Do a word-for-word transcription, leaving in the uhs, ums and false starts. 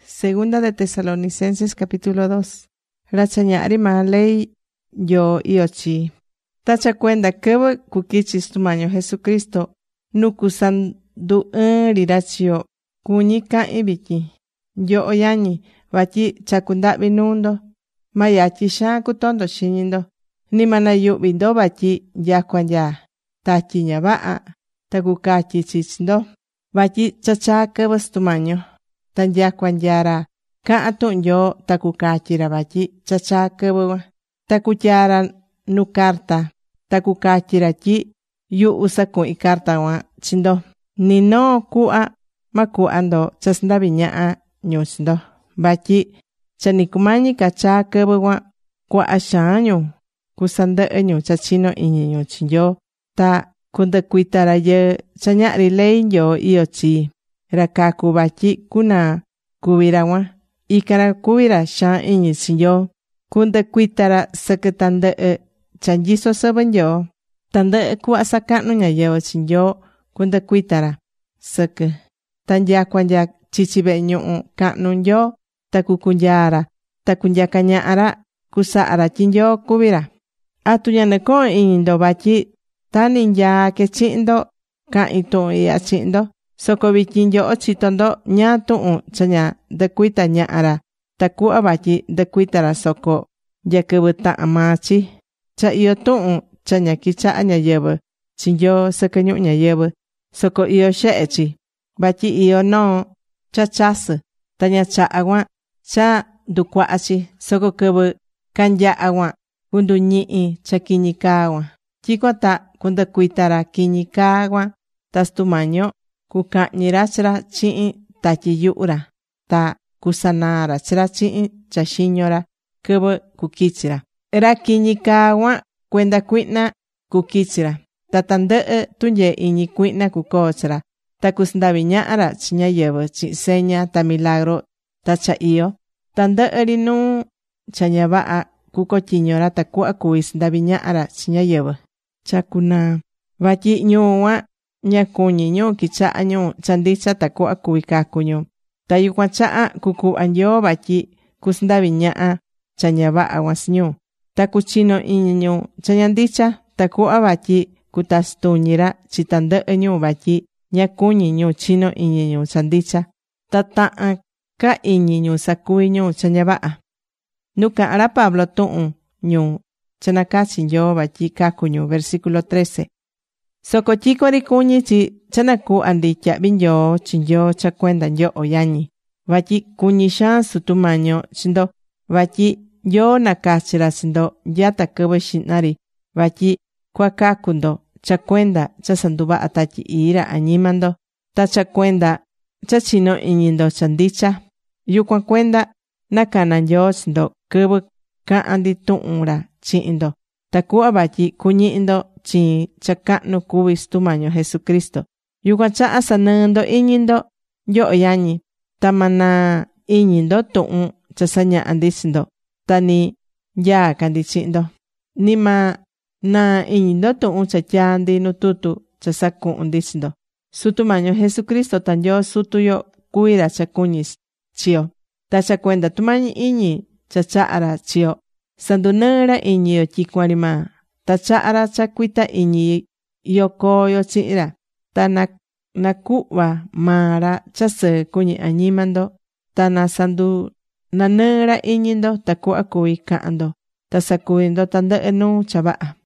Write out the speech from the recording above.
Segunda de Tesalonicenses capítulo dos. Rachañari ma ley yo iochi. Tacha cuenda que kukichis tumaño Jesucristo nukusandu rirachio kuñika ibiki. Yo oyañi vachi chakundavi nundo. Mayachi sha kutondo shinindo. Ni mana yubindo vachi yakwanya. Tachi ñava'a takukachi chichindo. Vachi chacha kebas tumaño. Tan yakwanyara ka atun yo takukachira vachi chacha kebawa. Takutyara nukarta. Takukachira chi yu usakun ikarta wa chindo. Nino ku'a maku'ando chasndaviña'a ñuchindo. Vachi chanikumañi kacha kebawa ku'a xañu. Kusande'eñu chachino iñiñu chinyo. Ta kundekuitara ye chaña'ri ley yo iyo chi. Rakaku vachi kuna kubira wa. Ikara kubira xan iñi chinyo. Kundekuitara seke tande'e chanyiso seben yo. Tande'e ku'a sakanu ñayevo chinyo kundekuitara seke. Tanyakwanya chichibe ñu'u ka'nu yo. Takukunyara. Takunyakaña'ara kusa'ara chinyo kubira. Atuñaneko iñindo vachi tani ya ke chi'ndo ka'i tu'un iya chi'ndo. Soko vikin yo chitondo ña tu'un chaña dekuita ña'ara. Taku'a vachi dekuitara soko yakebe ta'a machi. Cha iyo tu'un chaña kicha'a ñayebe chinyo sekeñu ñayebe. Soko iyo she'echi. Vachi iyo no cha chase. Taña cha'a wa cha dukua'achi. Soko kebe kanya'a wa kundu ñi'i cha kiñika wa. Chiko ta kundekuitara kiñika wa. Tas tumaño kuka'ñira chira chi'in tachi yu'ra. Ta kusanara chira chi'in cha xiñora kebe kukichira. Ra kiñika wa kuenda kui'na kukichira. Ta tande'e tunye iñi kui'na kukochira. Ta kusndaviña'ara chiñayebe chi seña ta milagro ta cha iyo. Tande'e rinu cha ñava'a kukochiñora ta ku'a kuisndaviña'ara chiñayebe. Chakuna vachi ñu wa ña kuñi ñu kicha'a ñu chandicha ta ku'a kuikaku ñu. Ta yukua cha'a kuku'an yo vachi kusndaviña'a cha ñava'a was ñu. Ta kuchino iñi ñu cha ñandicha ta ku'a vachi kutastuñira chi tande'e ñu vachi ña kuñi ñu chino iñi ñu chandicha. Ta ta'an ka iñi ñu sakuvi ñu cha ñava'a. Nuka'ara Pablo tu'un ñu cha nakachin yo vachi kaku ñu. Versículo trece. Soko chikori kuñi chi cha naku'an ditya'vi yo chinyo cha kuenda yo oyañi. Vachi kuñi xan sutumaño chindo. Vachi yo nakachira chindo yata kebe xinari. Vachi kuakakundo cha kuenda cha sanduva'a tatyi ira añimando. Ta cha kuenda cha chino iñindo chandicha. Yukua kuenda nakanan yo chindo kebe ka'andi tu'unra chi'indo. Taku'a vachi kuñi'indo chi cha ka'nu kuvi stumaño Jesucristo. Yukua cha'a sanɨndo iñindo yo oyañi. Ta mana iñindo tu'un cha saña'andi chindo. Ta ni yaakandi chi'indo. Ni ma na iñindo tu'un cha tyandi nu tutu cha saku'undi chindo. Sutumaño Jesucristo tan yo sutuyo kuira cha kuñi chiyo. Ta cha kuenda tumañi iñi cha cha'ara chiyo. Sandunɨra iñi yo tyikuari ma. Ta cha'ara cha kuita iñi yo koyo chi'ira. Ta na naku'va mara cha sɨɨ kuñi añimando. Ta na sandu nanɨra iñindo ta ku'a kuvi ka'ando. Ta sakuvindo tande'e nu cha va'a.